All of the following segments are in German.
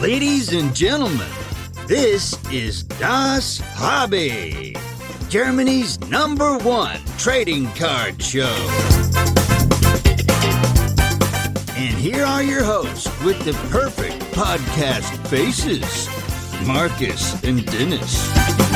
Ladies and gentlemen, this is Das Hobby, Germany's #1 trading card show. And here are your hosts with the perfect podcast faces, Marcus and Dennis.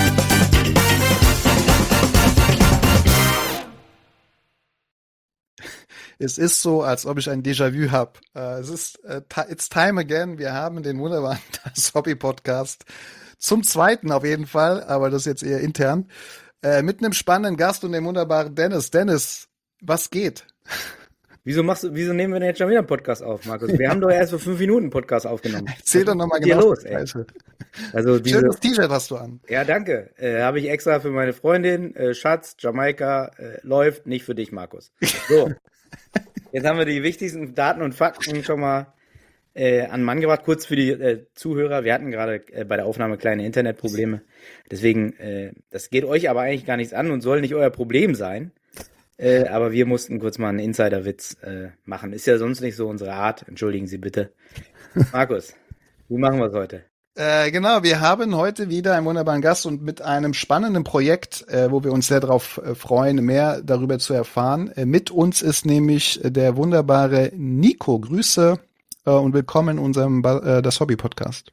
Es ist so, als ob ich ein Déjà-vu habe. Es ist It's time again. Wir haben den wunderbaren Das Hobby-Podcast zum zweiten auf jeden Fall, aber das jetzt eher intern. Mit einem spannenden Gast und dem wunderbaren Dennis. Dennis, was geht? Wieso nehmen wir denn jetzt schon wieder einen Podcast auf, Markus? Wir haben doch erst vor 5 Minuten einen Podcast aufgenommen. Erzähl doch nochmal genau. Los, ey. Also schönes T-Shirt hast du an. Ja, danke. Habe ich extra für meine Freundin. Schatz, Jamaika, läuft nicht für dich, Markus. So. Jetzt haben wir die wichtigsten Daten und Fakten schon mal an Mann gebracht. Kurz für die Zuhörer. Wir hatten gerade bei der Aufnahme kleine Internetprobleme. Deswegen, das geht euch aber eigentlich gar nichts an und soll nicht euer Problem sein. Aber wir mussten kurz mal einen Insider-Witz machen. Ist ja sonst nicht so unsere Art. Entschuldigen Sie bitte. Markus, wie machen wir es heute? Genau, wir haben heute wieder einen wunderbaren Gast und mit einem spannenden Projekt, wo wir uns sehr darauf freuen, mehr darüber zu erfahren. Mit uns ist nämlich der wunderbare Nico. Grüße und willkommen in unserem Das Hobby-Podcast.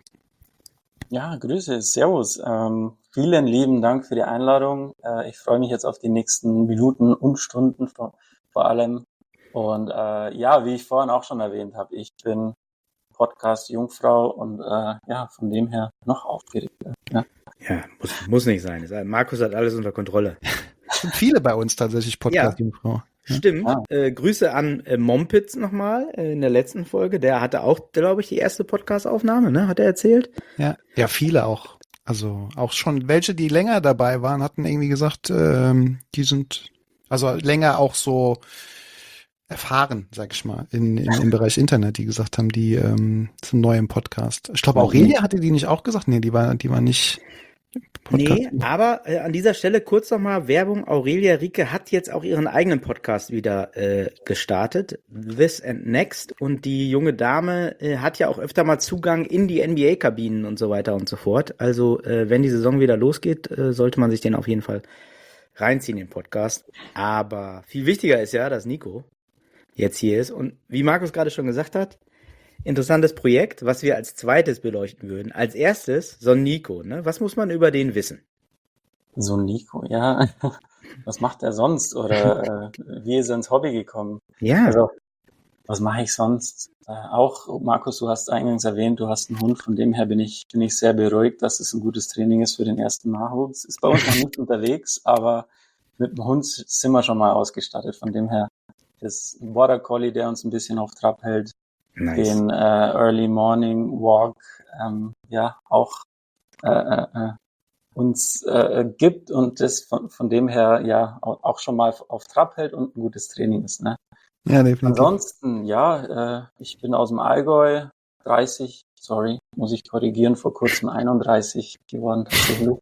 Ja, Grüße, Servus. Vielen lieben Dank für die Einladung. Ich freue mich jetzt auf die nächsten Minuten und Stunden vor allem. Und ja, wie ich vorhin auch schon erwähnt habe, ich bin Podcast-Jungfrau und von dem her noch aufgeregt. Ja, muss nicht sein. Markus hat alles unter Kontrolle. Es sind viele bei uns tatsächlich Podcast-Jungfrau. Ja, stimmt. Ja. Grüße an Mompitz nochmal in der letzten Folge. Der hatte auch, glaube ich, die erste Podcast-Aufnahme, ne? Hat er erzählt? Ja, viele auch. Also auch schon welche, die länger dabei waren, hatten irgendwie gesagt, die sind also länger auch so erfahren, sag ich mal, im Bereich Internet, die gesagt haben, die sind neu im Podcast. Ich glaube, Aurelia hatte die nicht auch gesagt? Nee, die war nicht Podcast. Nee, aber an dieser Stelle kurz nochmal Werbung. Aurelia Rieke hat jetzt auch ihren eigenen Podcast wieder gestartet, This and Next. Und die junge Dame hat ja auch öfter mal Zugang in die NBA-Kabinen und so weiter und so fort. Also wenn die Saison wieder losgeht, sollte man sich den auf jeden Fall reinziehen, den Podcast. Aber viel wichtiger ist ja, dass Nico jetzt hier ist. Und wie Markus gerade schon gesagt hat, interessantes Projekt, was wir als zweites beleuchten würden. Als erstes Son Nico, ne? Was muss man über den wissen? Son Nico, ja. Was macht er sonst? Oder wie ist er ins Hobby gekommen? Ja. Also, was mache ich sonst? Auch, Markus, du hast eingangs erwähnt, du hast einen Hund, von dem her bin ich sehr beruhigt, dass es ein gutes Training ist für den ersten Nachwuchs. Ist bei uns noch nicht unterwegs, aber mit dem Hund sind wir schon mal ausgestattet. Von dem her ist ein Border Collie, der uns ein bisschen auf Trab hält. Nice. Den Early Morning Walk auch uns gibt und das von dem her ja auch schon mal auf Trab hält und ein gutes Training ist. Ne? Ja, definitiv. Ansonsten, ich bin aus dem Allgäu, muss ich korrigieren, vor kurzem 31 geworden tatsächlich.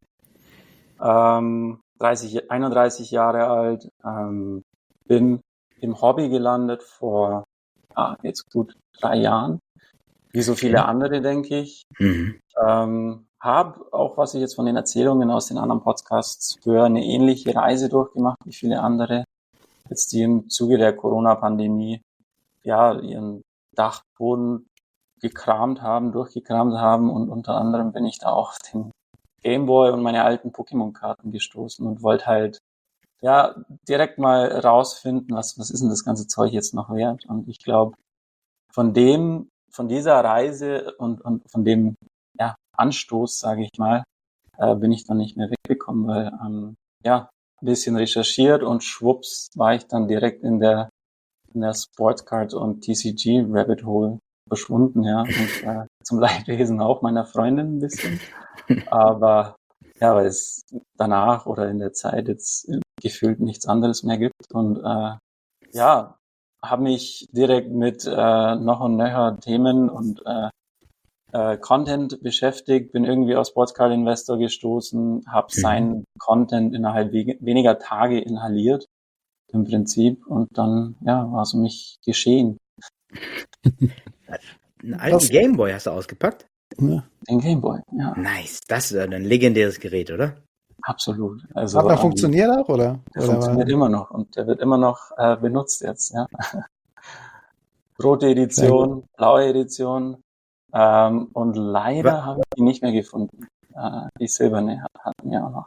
31 Jahre alt, bin im Hobby gelandet vor jetzt gut 3 Jahren, wie so viele andere, denke ich. Mhm. Habe auch, was ich jetzt von den Erzählungen aus den anderen Podcasts höre, eine ähnliche Reise durchgemacht wie viele andere, jetzt die im Zuge der Corona-Pandemie ihren Dachboden durchgekramt haben und unter anderem bin ich da auch auf den Gameboy und meine alten Pokémon-Karten gestoßen und wollte halt direkt mal rausfinden, was ist denn das ganze Zeug jetzt noch wert? Und ich glaube, von dieser Reise und von dem Anstoß, sage ich mal, bin ich dann nicht mehr weggekommen, weil ein bisschen recherchiert und schwupps war ich dann direkt in der Sportscard und TCG Rabbit Hole verschwunden, und zum Leidwesen auch meiner Freundin ein bisschen, aber weil es danach oder in der Zeit jetzt gefühlt nichts anderes mehr gibt und habe mich direkt mit noch und nöcher Themen und Content beschäftigt, bin irgendwie auf Sportscard Investor gestoßen, habe seinen Content innerhalb weniger Tage inhaliert im Prinzip und dann war es um mich geschehen. Einen alten Gameboy hast du ausgepackt? Ne? Den Gameboy, ja. Nice. Das ist ein legendäres Gerät, oder? Absolut. Also, Hat er funktioniert auch, oder? Der funktioniert immer noch und der wird immer noch benutzt jetzt, ja. Rote Edition, blaue Edition und leider habe ich die nicht mehr gefunden. Die silberne hatten wir auch noch.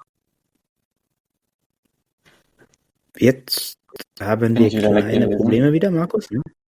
Jetzt haben wir kleine Probleme wieder, Markus.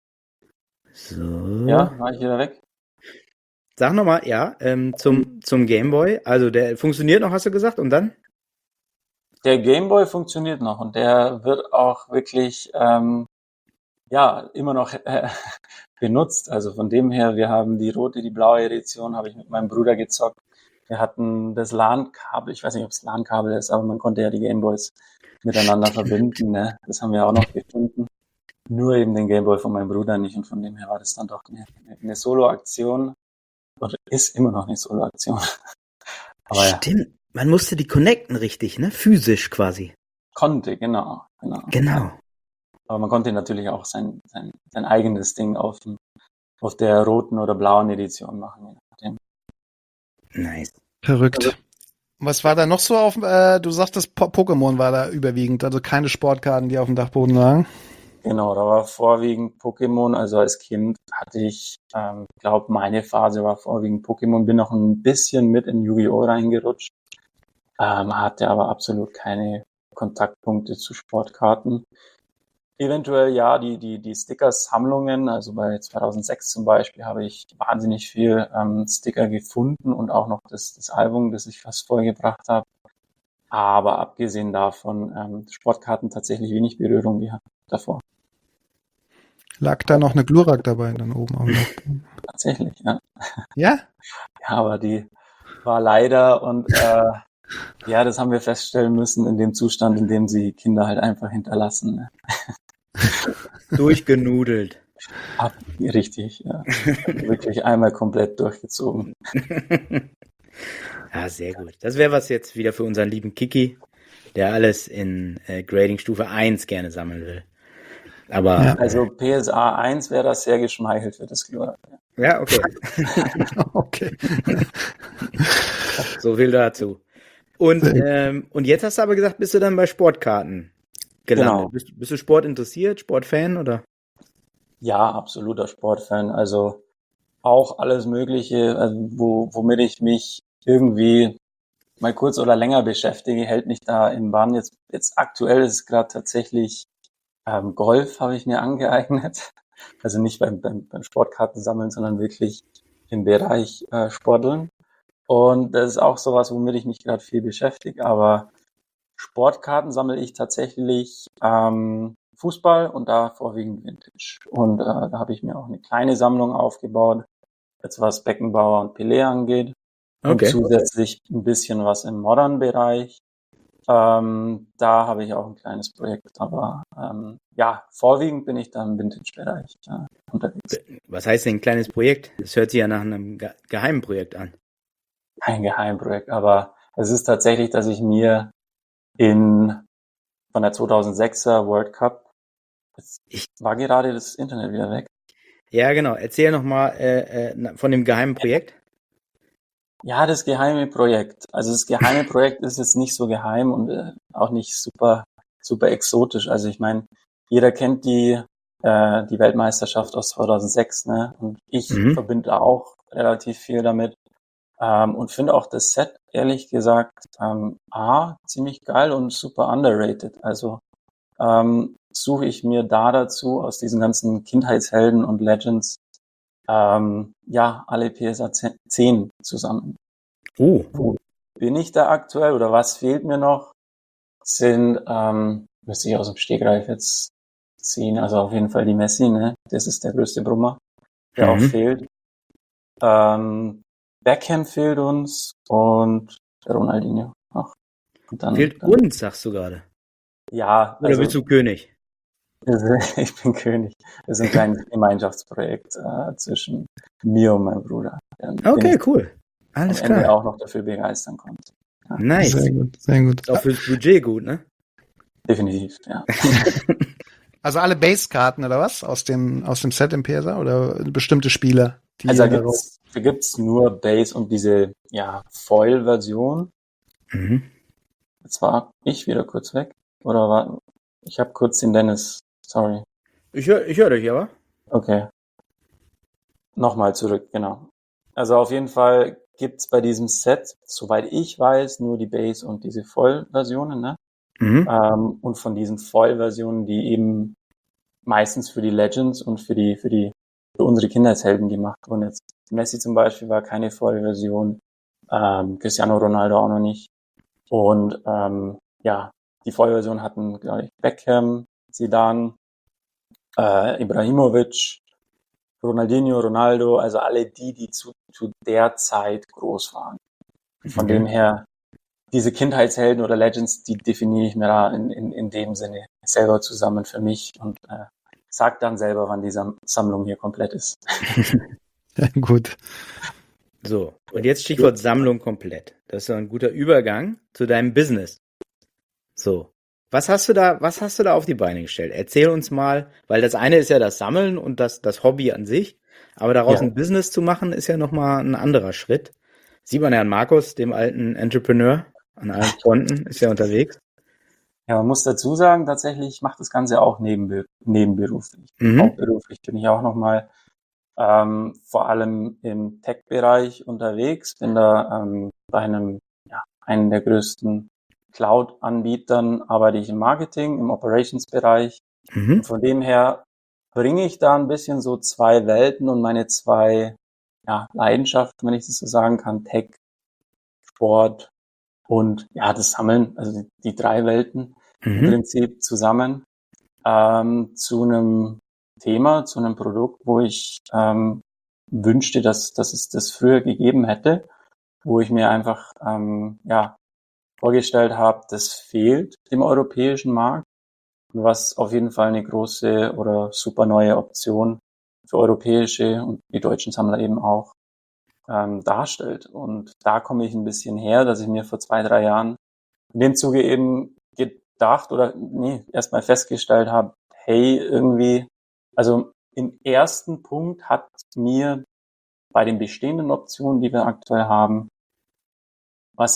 So. Ja, war ich wieder weg? Sag nochmal, ja, zum Gameboy. Also der funktioniert noch, hast du gesagt, und dann? Der Gameboy funktioniert noch und der wird auch wirklich immer noch benutzt. Also von dem her, wir haben die rote, die blaue Edition, habe ich mit meinem Bruder gezockt. Wir hatten das LAN-Kabel, ich weiß nicht, ob es LAN-Kabel ist, aber man konnte ja die Gameboys miteinander verbinden. Ne? Das haben wir auch noch gefunden. Nur eben den Gameboy von meinem Bruder nicht und von dem her war das dann doch eine Solo-Aktion. Oder ist immer noch eine Solo-Aktion. Aber stimmt, man musste die connecten richtig, ne? Physisch quasi. Konnte, genau. Aber man konnte natürlich auch sein eigenes Ding auf der roten oder blauen Edition machen. Nice. Verrückt. Also, was war da noch so auf, du sagtest, Pokémon war da überwiegend, also keine Sportkarten, die auf dem Dachboden lagen? Genau, da war vorwiegend Pokémon, also als Kind hatte ich, glaube meine Phase war vorwiegend Pokémon, bin noch ein bisschen mit in Yu-Gi-Oh! Reingerutscht, hatte aber absolut keine Kontaktpunkte zu Sportkarten. Eventuell ja, die Sticker-Sammlungen, also bei 2006 zum Beispiel habe ich wahnsinnig viel Sticker gefunden und auch noch das Album, das ich fast vorgebracht habe. Aber abgesehen davon, Sportkarten tatsächlich wenig Berührung gehabt davor. Lag da noch eine Glurak dabei dann oben auf dem Dachboden? Tatsächlich, ja. Ja? Ja, aber die war leider und das haben wir feststellen müssen in dem Zustand, in dem sie Kinder halt einfach hinterlassen. Ne? Durchgenudelt. Richtig, ja. Wirklich einmal komplett durchgezogen. Ja, sehr gut. Das wäre was jetzt wieder für unseren lieben Kiki, der alles in Grading-Stufe 1 gerne sammeln will. Aber ja. Also PSA 1 wäre das sehr geschmeichelt für das Glurak. Ja, okay. Okay. So viel dazu. Und jetzt hast du aber gesagt, bist du dann bei Sportkarten gelandet. Genau. Bist du Sport interessiert, Sportfan oder? Ja, absoluter Sportfan. Also auch alles Mögliche, also womit ich mich irgendwie mal kurz oder länger beschäftige, hält mich da im Bann. Jetzt aktuell ist es gerade tatsächlich Golf habe ich mir angeeignet. Also nicht beim Sportkartensammeln, sondern wirklich im Bereich Sporteln. Und das ist auch sowas, womit ich mich gerade viel beschäftige. Aber Sportkarten sammle ich tatsächlich Fußball und da vorwiegend Vintage. Und da habe ich mir auch eine kleine Sammlung aufgebaut, jetzt was Beckenbauer und Pelé angeht. Okay. Und zusätzlich ein bisschen was im Modern-Bereich. Da habe ich auch ein kleines Projekt, aber vorwiegend bin ich da im Vintage-Bereich unterwegs. Was heißt denn ein kleines Projekt? Das hört sich ja nach einem geheimen Projekt an. Kein Geheimprojekt, aber es ist tatsächlich, dass ich mir von der 2006er World Cup, war gerade das Internet wieder weg. Ja, genau. Erzähl nochmal von dem geheimen Projekt. Ja, das geheime Projekt. Also das geheime Projekt ist jetzt nicht so geheim und auch nicht super exotisch. Also ich meine, jeder kennt die Weltmeisterschaft aus 2006, ne? Und ich verbinde auch relativ viel damit. Und finde auch das Set, ehrlich gesagt, ziemlich geil und super underrated. Also suche ich mir da dazu aus diesen ganzen Kindheitshelden und Legends alle PSA 10 zusammen. Wo bin ich da aktuell oder was fehlt mir noch? Sind, müsste ich aus dem Stegreif jetzt ziehen, also auf jeden Fall die Messi, ne? Das ist der größte Brummer, der auch fehlt. Beckham fehlt uns und der Ronaldinho auch. Und dann, fehlt uns, sagst du gerade? Ja. Oder bist du König? Ich bin König. Das ist ein kleines Gemeinschaftsprojekt zwischen mir und meinem Bruder. Okay, cool. Alles klar. Der auch noch dafür begeistern konnte. Ja. Nice. Sehr gut, sehr gut. Auch fürs Budget gut, ne? Definitiv, ja. Also alle Base-Karten oder was? Aus dem Set im PSA oder bestimmte Spieler? Also da Da gibt's nur Base und diese Foil-Version. Jetzt war ich wieder kurz weg. Ich habe kurz den Dennis, sorry. Ich hör dich aber. Okay. Nochmal zurück, genau. Also auf jeden Fall gibt's bei diesem Set, soweit ich weiß, nur die Base und diese Foil-Versionen, ne? Und von diesen Foil-Versionen, die eben meistens für die Legends und für unsere Kindheitshelden gemacht wurden. Jetzt Messi zum Beispiel war keine Foil-Version, Cristiano Ronaldo auch noch nicht. Und die Foil-Version hatten, glaube ich, Beckham, Zidane, Ibrahimovic, Ronaldinho, Ronaldo, also alle die zu der Zeit groß waren. Von dem her, diese Kindheitshelden oder Legends, die definiere ich mir da in dem Sinne selber zusammen für mich und sag dann selber, wann die Sammlung hier komplett ist. Ja, gut. So, und jetzt Stichwort Sammlung komplett. Das ist ein guter Übergang zu deinem Business. So, was hast du da auf die Beine gestellt? Erzähl uns mal, weil das eine ist ja das Sammeln und das Hobby an sich, aber daraus ein Business zu machen, ist ja nochmal ein anderer Schritt. Sieht man ja an Markus, dem alten Entrepreneur, an allen Fronten, ist ja unterwegs. Ja, man muss dazu sagen, tatsächlich, ich mache das Ganze auch nebenberuflich. Hauptberuflich bin ich auch nochmal vor allem im Tech-Bereich unterwegs, bin da bei einem der größten Cloud-Anbietern, arbeite ich im Marketing, im Operations-Bereich. Und von dem her bringe ich da ein bisschen so zwei Welten und meine zwei Leidenschaften, wenn ich das so sagen kann, Tech, Sport und das Sammeln, also die drei Welten im Prinzip zusammen zu einem Thema, zu einem Produkt, wo ich wünschte, dass es das früher gegeben hätte, wo ich mir einfach vorgestellt habe, das fehlt dem europäischen Markt, was auf jeden Fall eine große oder super neue Option für europäische und die deutschen Sammler eben auch darstellt. Und da komme ich ein bisschen her, dass ich mir vor 2-3 Jahren in dem Zuge eben erstmal festgestellt habe, hey, irgendwie, also im ersten Punkt hat mir bei den bestehenden Optionen, die wir aktuell haben, was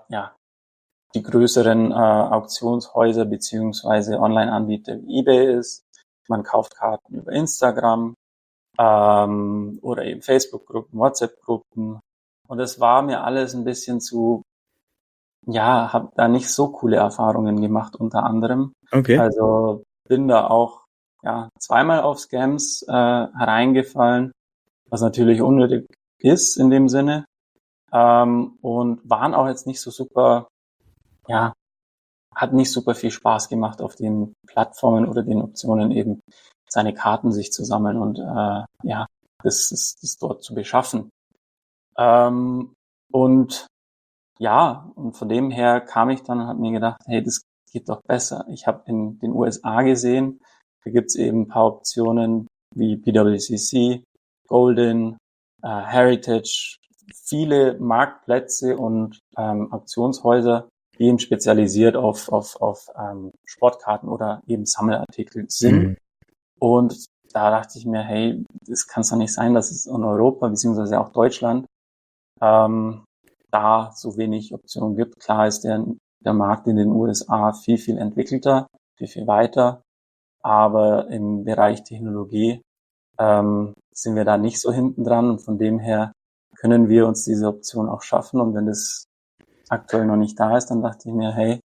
die größeren Auktionshäuser beziehungsweise Online-Anbieter wie eBay ist. Man kauft Karten über Instagram oder eben Facebook-Gruppen, WhatsApp-Gruppen. Und es war mir alles ein bisschen zu, habe da nicht so coole Erfahrungen gemacht unter anderem. Okay. Also bin da auch zweimal auf Scams hereingefallen, was natürlich unnötig ist in dem Sinne. Und waren auch jetzt nicht so super, hat nicht super viel Spaß gemacht auf den Plattformen oder den Optionen eben seine Karten sich zu sammeln und das dort zu beschaffen. Und von dem her kam ich dann und habe mir gedacht, hey, das geht doch besser. Ich habe in den USA gesehen, da gibt's eben ein paar Optionen wie PWCC, Golden, Heritage, viele Marktplätze und Auktionshäuser, die eben spezialisiert auf Sportkarten oder eben Sammelartikel sind. Und da dachte ich mir, hey, das kann es doch nicht sein, dass es in Europa beziehungsweise auch Deutschland da so wenig Optionen gibt. Klar ist der Markt in den USA viel, viel entwickelter, viel, viel weiter. Aber im Bereich Technologie sind wir da nicht so hinten dran. Und von dem her können wir uns diese Option auch schaffen. Und wenn das aktuell noch nicht da ist, dann dachte ich mir, hey,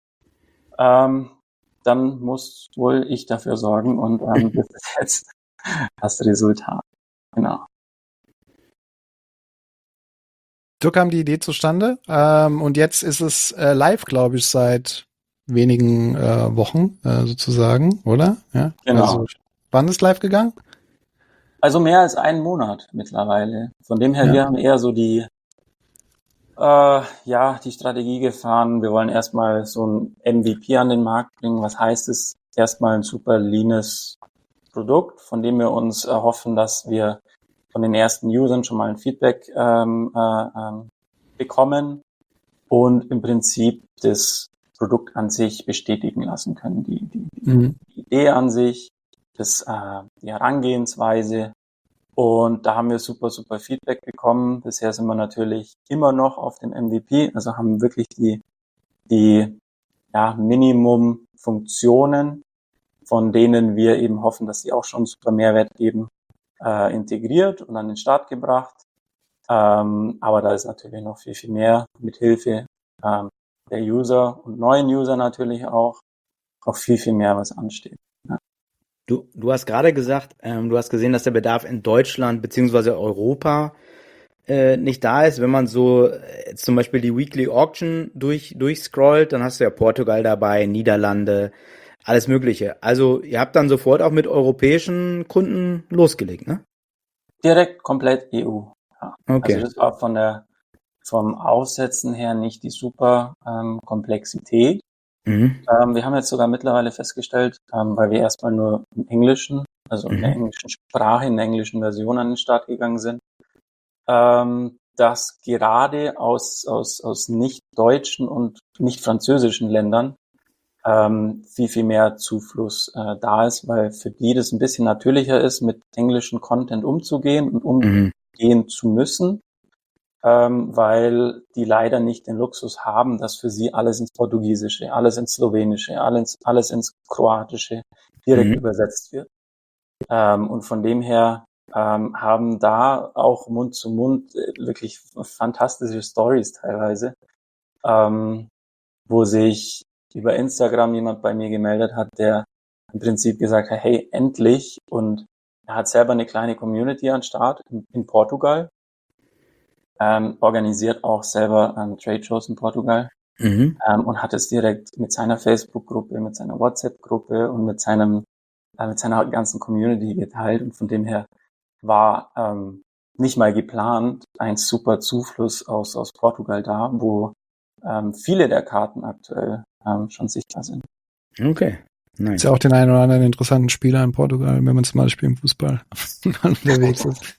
dann muss wohl ich dafür sorgen. Und das ist jetzt das Resultat. Genau. So kam die Idee zustande. Und jetzt ist es live, glaube ich, seit wenigen Wochen sozusagen, oder? Ja. Genau. Also, wann ist live gegangen? Also mehr als einen Monat mittlerweile. Von dem her, wir haben eher so die Strategie gefahren. Wir wollen erstmal so ein MVP an den Markt bringen. Was heißt es? Erstmal ein super leanes Produkt, von dem wir uns erhoffen, dass wir von den ersten Usern schon mal ein Feedback bekommen und im Prinzip das Produkt an sich bestätigen lassen können. Die Idee an sich, die Herangehensweise Und da haben wir super, super Feedback bekommen. Bisher sind wir natürlich immer noch auf dem MVP, also haben wirklich die Minimum-Funktionen, von denen wir eben hoffen, dass sie auch schon super Mehrwert geben, integriert und an den Start gebracht. Aber da ist natürlich noch viel, viel mehr mit Hilfe der User und neuen User natürlich auch viel, viel mehr, was ansteht. Ja. Du hast gerade gesagt, du hast gesehen, dass der Bedarf in Deutschland beziehungsweise Europa nicht da ist. Wenn man so zum Beispiel die Weekly Auction durchscrollt, dann hast du ja Portugal dabei, Niederlande, alles Mögliche. Also ihr habt dann sofort auch mit europäischen Kunden losgelegt, ne? Direkt komplett EU. Ja. Okay. Also das war vom Aufsetzen her nicht die super Komplexität. Wir haben jetzt sogar mittlerweile festgestellt, weil wir erstmal nur im Englischen, also in der englischen Sprache, in der englischen Version an den Start gegangen sind, dass gerade aus nicht deutschen und nicht französischen Ländern viel, viel mehr Zufluss da ist, weil für die das ein bisschen natürlicher ist, mit englischem Content umzugehen und umgehen zu müssen, weil die leider nicht den Luxus haben, dass für sie alles ins Portugiesische, alles ins Slowenische, alles ins Kroatische direkt übersetzt wird. Und von dem her haben da auch Mund zu Mund wirklich fantastische Stories teilweise, wo sich über Instagram jemand bei mir gemeldet hat, der im Prinzip gesagt hat, hey, endlich, und er hat selber eine kleine Community an Start in Portugal, organisiert auch selber Trade-Shows in Portugal und hat es direkt mit seiner Facebook-Gruppe, mit seiner WhatsApp-Gruppe und mit seiner ganzen Community geteilt, und von dem her war nicht mal geplant ein super Zufluss aus Portugal da, wo viele der Karten aktuell schon sichtbar sind. Okay. Nice. Ist ja auch den einen oder anderen interessanten Spieler in Portugal, wenn man zum Beispiel im Fußball unterwegs ist.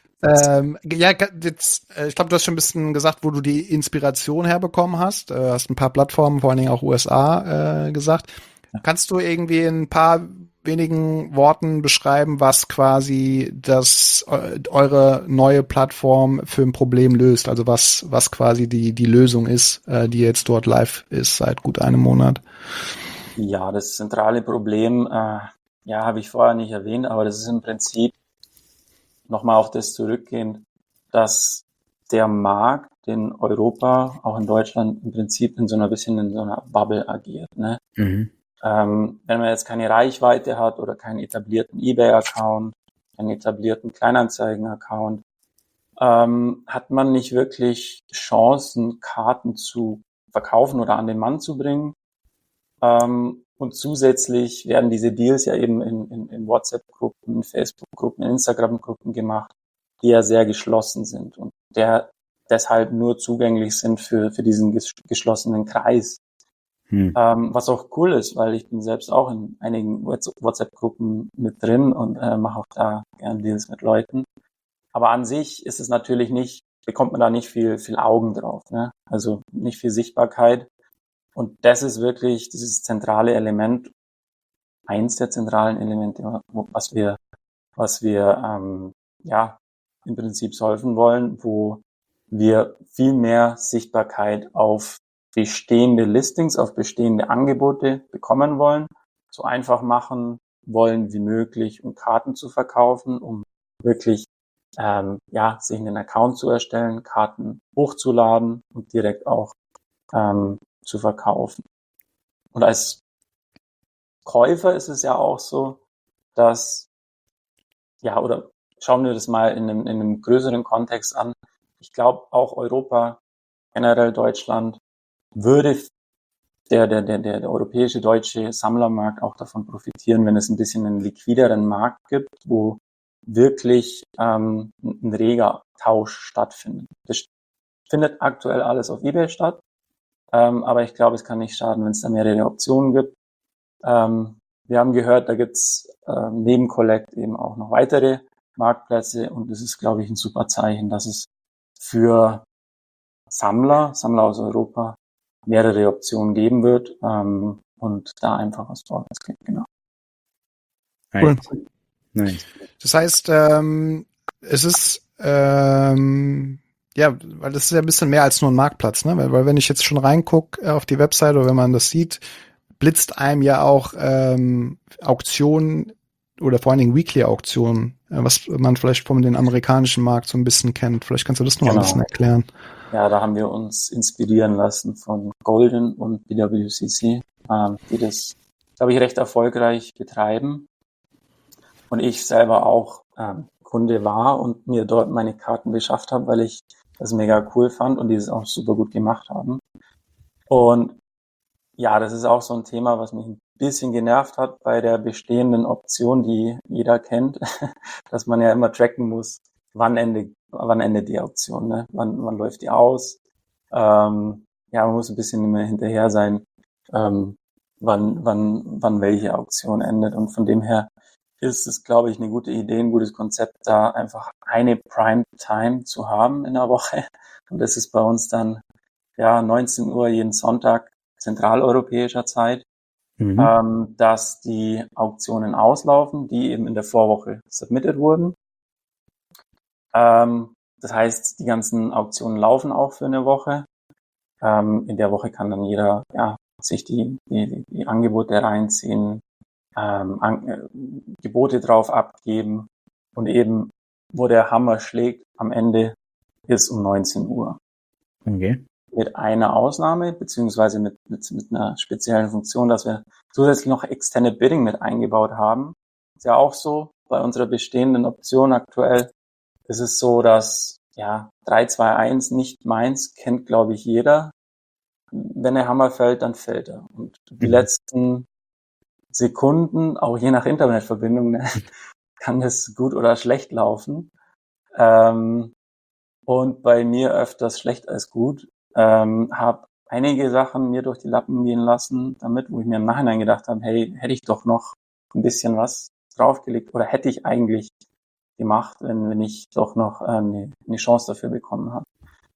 Ich glaube, du hast schon ein bisschen gesagt, wo du die Inspiration herbekommen hast. Hast ein paar Plattformen, vor allen Dingen auch USA, gesagt. Ja. Kannst du irgendwie in ein paar wenigen Worten beschreiben, was quasi eure neue Plattform für ein Problem löst? Also was quasi die Lösung ist, die jetzt dort live ist seit gut einem Monat? Ja, das zentrale Problem, habe ich vorher nicht erwähnt, aber das ist im Prinzip nochmal auf das zurückgehend, dass der Markt in Europa, auch in Deutschland, im Prinzip in so einer Bubble agiert. Ne? Wenn man jetzt keine Reichweite hat oder keinen etablierten eBay-Account, keinen etablierten Kleinanzeigen-Account, hat man nicht wirklich Chancen, Karten zu verkaufen oder an den Mann zu bringen. Und zusätzlich werden diese Deals ja eben in WhatsApp-Gruppen, in Facebook-Gruppen, in Instagram-Gruppen gemacht, die ja sehr geschlossen sind und deshalb nur zugänglich sind für diesen geschlossenen Kreis. Was auch cool ist, weil ich bin selbst auch in einigen WhatsApp-Gruppen mit drin und mache auch da gerne Deals mit Leuten. Aber an sich ist es natürlich bekommt man da nicht viel Augen drauf, ne? Also nicht viel Sichtbarkeit. Und das ist wirklich dieses zentrale Element, eins der zentralen Elemente, was wir im Prinzip solven wollen, wo wir viel mehr Sichtbarkeit auf bestehende Listings, auf bestehende Angebote bekommen wollen, so einfach machen wollen wie möglich, um Karten zu verkaufen, um wirklich sich einen Account zu erstellen, Karten hochzuladen und direkt auch zu verkaufen. Und als Käufer ist es ja auch so, dass, oder schauen wir das mal in einem größeren Kontext an. Ich glaube, auch Europa, generell Deutschland, würde der europäische, deutsche Sammlermarkt auch davon profitieren, wenn es ein bisschen einen liquideren Markt gibt, wo wirklich ein reger Tausch stattfindet. Das findet aktuell alles auf eBay statt. Aber ich glaube, es kann nicht schaden, wenn es da mehrere Optionen gibt. Wir haben gehört, da gibt's neben Collect eben auch noch weitere Marktplätze, und das ist, glaube ich, ein super Zeichen, dass es für Sammler aus Europa, mehrere Optionen geben wird und da einfach was vorwärts geht, genau. Cool. Nice. Das heißt, es ist, ja, weil das ist ja ein bisschen mehr als nur ein Marktplatz, ne? Weil wenn ich jetzt schon reingucke auf die Website oder wenn man das sieht, blitzt einem ja auch Auktionen oder vor allen Dingen Weekly-Auktionen, was man vielleicht von den amerikanischen Markt so ein bisschen kennt. Vielleicht kannst du das noch mal ein bisschen erklären. Ja, da haben wir uns inspirieren lassen von Golden und BWCC, die das, glaube ich, recht erfolgreich betreiben. Und ich selber auch Kunde war und mir dort meine Karten beschafft habe, weil ich das mega cool fand und die es auch super gut gemacht haben. Und ja, das ist auch so ein Thema, was mich ein bisschen genervt hat bei der bestehenden Option, die jeder kennt, dass man ja immer tracken muss, wann endet die Auktion, ne? Wann läuft die aus? Ja, man muss ein bisschen immer hinterher sein, wann welche Auktion endet. Und von dem her ist es, glaube ich, eine gute Idee, ein gutes Konzept, da einfach eine Prime-Time zu haben in der Woche. Und das ist bei uns dann 19 Uhr jeden Sonntag zentraleuropäischer Zeit, dass die Auktionen auslaufen, die eben in der Vorwoche submitted wurden. Das heißt, die ganzen Auktionen laufen auch für eine Woche. In der Woche kann dann jeder sich die Angebote reinziehen, Gebote drauf abgeben und eben, wo der Hammer schlägt, am Ende ist um 19 Uhr. Okay. Mit einer Ausnahme, beziehungsweise mit einer speziellen Funktion, dass wir zusätzlich noch Extended Bidding mit eingebaut haben. Ist ja auch so, bei unserer bestehenden Option aktuell ist es so, dass 3-2-1 nicht meins, kennt glaube ich jeder. Wenn der Hammer fällt, dann fällt er. Und die letzten Sekunden, auch je nach Internetverbindung, ne, kann das gut oder schlecht laufen. Und bei mir öfters schlecht als gut. Habe einige Sachen mir durch die Lappen gehen lassen, damit, wo ich mir im Nachhinein gedacht habe, hey, hätte ich doch noch ein bisschen was draufgelegt oder hätte ich eigentlich gemacht, wenn ich doch noch eine Chance dafür bekommen habe.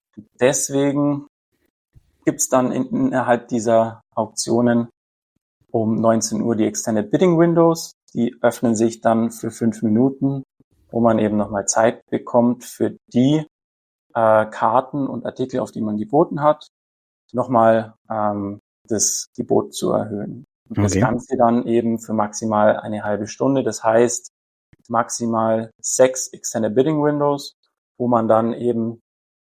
Deswegen gibt's dann innerhalb dieser Auktionen um 19 Uhr die Extended Bidding Windows. Die öffnen sich dann für 5 Minuten, wo man eben nochmal Zeit bekommt für die Karten und Artikel, auf die man geboten hat, nochmal das Gebot zu erhöhen. Und das Ganze dann eben für maximal eine halbe Stunde. Das heißt, maximal 6 Extended Bidding Windows, wo man dann eben,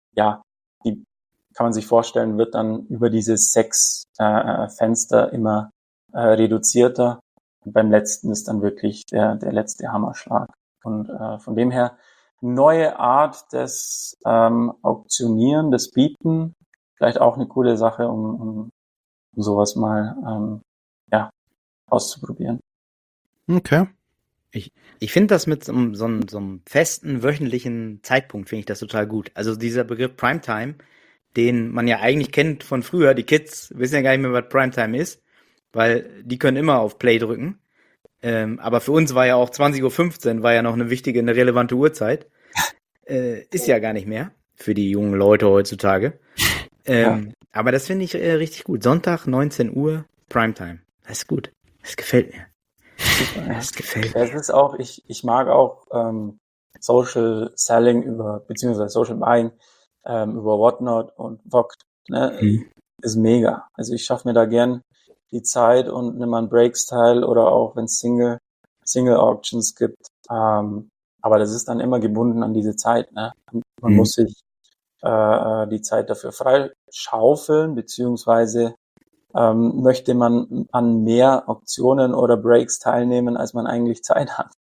die kann man sich vorstellen, wird dann über diese 6 Fenster immer reduzierter. Und beim letzten ist dann wirklich der letzte Hammerschlag. Und von dem her neue Art des Auktionieren, des Bieten, vielleicht auch eine coole Sache, um sowas mal auszuprobieren. Okay. Ich finde das mit so einem festen wöchentlichen Zeitpunkt, finde ich das total gut. Also dieser Begriff Primetime, den man ja eigentlich kennt von früher, die Kids wissen ja gar nicht mehr, was Primetime ist, weil die können immer auf Play drücken. Aber für uns war ja auch 20.15 Uhr war ja noch eine wichtige, eine relevante Uhrzeit. Ist ja gar nicht mehr für die jungen Leute heutzutage. Aber das finde ich richtig gut. Sonntag, 19 Uhr, Primetime. Das ist gut. Das gefällt mir. Das gefällt mir. Das ist auch, ich mag auch Social Selling beziehungsweise Social Buying über Whatnot und Vogt, ne, ist mega. Also ich schaffe mir da gern die Zeit und nehme an Breaks teil oder auch wenn es Single Auctions gibt. Aber das ist dann immer gebunden an diese Zeit, ne? Man muss sich die Zeit dafür freischaufeln, beziehungsweise möchte man an mehr Auktionen oder Breaks teilnehmen, als man eigentlich Zeit hat.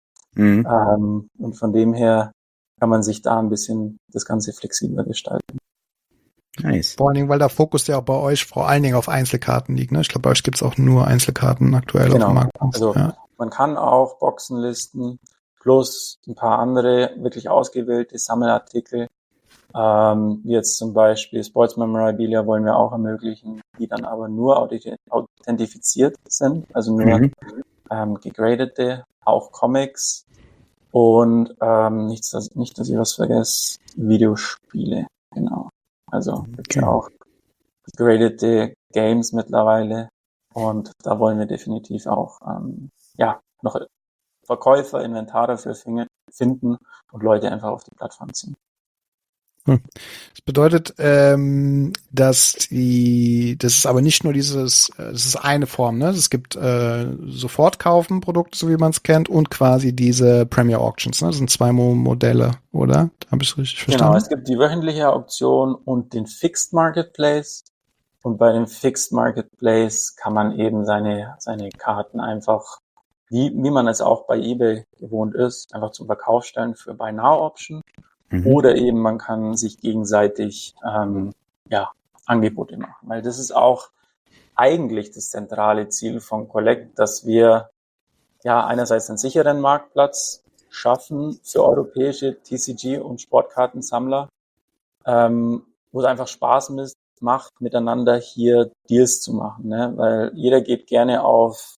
Und von dem her kann man sich da ein bisschen das Ganze flexibler gestalten. Nice. Vor allen Dingen, weil der Fokus ja auch bei euch vor allen Dingen auf Einzelkarten liegt. Ne? Ich glaube, bei euch gibt's auch nur Einzelkarten aktuell auf dem Markt. Also man kann auch Boxenlisten plus ein paar andere wirklich ausgewählte Sammelartikel, wie jetzt zum Beispiel Sports Memorabilia wollen wir auch ermöglichen, die dann aber nur authentifiziert sind, also nur gegradete, auch Comics und nicht, dass ich was vergesse, Videospiele, genau. Also gibt's ja auch gegradete Games mittlerweile und da wollen wir definitiv auch noch Verkäufer, Inventar dafür finden und Leute einfach auf die Plattform ziehen. Das bedeutet, dass das ist aber nicht nur das ist eine Form, ne? Es gibt sofort kaufen Produkte, so wie man es kennt, und quasi diese Premier Auctions, ne? Das sind zwei Modelle, oder? Habe ich es richtig verstanden? Genau, es gibt die wöchentliche Auktion und den Fixed Marketplace. Und bei dem Fixed Marketplace kann man eben seine Karten einfach, wie man es auch bei eBay gewohnt ist, einfach zum Verkauf stellen für Buy Now Option. Oder eben man kann sich gegenseitig Angebote machen. Weil das ist auch eigentlich das zentrale Ziel von Collect, dass wir ja einerseits einen sicheren Marktplatz schaffen für europäische TCG und Sportkartensammler, wo es einfach Spaß macht, miteinander hier Deals zu machen, ne? Weil jeder geht gerne auf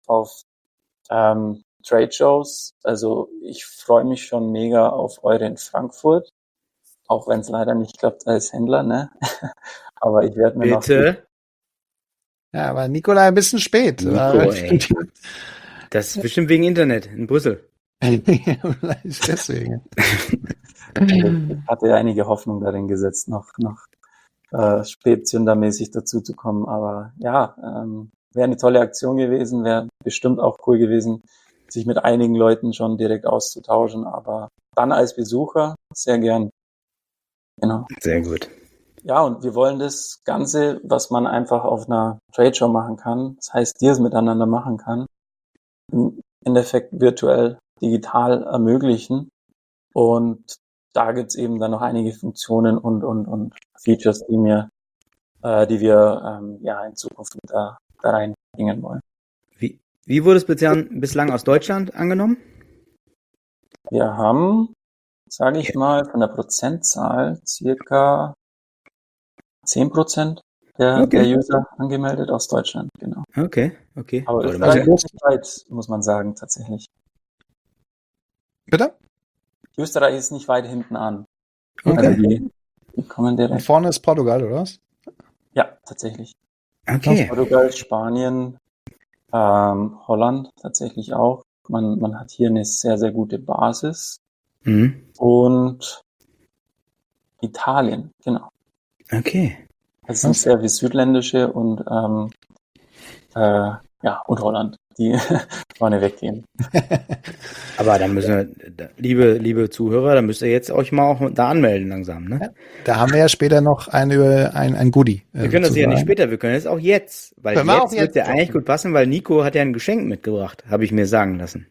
Trade-Shows. Also ich freue mich schon mega auf eure in Frankfurt, auch wenn es leider nicht klappt als Händler, ne? Aber ich werde mir Bitte? Ja, aber Nikolai ein bisschen spät. Nico, ey. Das ist bestimmt wegen Internet in Brüssel. Vielleicht deswegen. Ich hatte einige Hoffnung darin gesetzt, noch spätzündermäßig dazu zu kommen. Aber ja, wäre eine tolle Aktion gewesen, wäre bestimmt auch cool gewesen, sich mit einigen Leuten schon direkt auszutauschen. Aber dann als Besucher sehr gern. Genau. Sehr gut. Ja, und wir wollen das Ganze, was man einfach auf einer Tradeshow machen kann, das heißt, Deals miteinander machen kann, im Endeffekt virtuell, digital ermöglichen. Und da gibt's eben dann noch einige Funktionen und Features, die wir in Zukunft da reinbringen wollen. Wie wurde es bislang aus Deutschland angenommen? Wir haben, sage ich mal, von der Prozentzahl circa 10% der User angemeldet aus Deutschland, genau. Okay. Aber Österreich ist weit, muss man sagen, tatsächlich. Bitte? Österreich ist nicht weit hinten an. Okay. Also die kommen direkt. Und vorne ist Portugal, oder was? Ja, tatsächlich. Okay. Portugal, Spanien, Holland tatsächlich auch. Man hat hier eine sehr, sehr gute Basis. Und Italien, genau. Okay. Es sind sehr wie südländische und Holland, die vorne weggehen. Aber dann müssen wir, liebe Zuhörer, dann müsst ihr jetzt euch mal auch da anmelden langsam, ne? Ja, da haben wir ja später noch ein Goodie. Wir können das ja nicht später, wir können es auch jetzt. Weil jetzt wird ja eigentlich gut passen, weil Nico hat ja ein Geschenk mitgebracht, habe ich mir sagen lassen.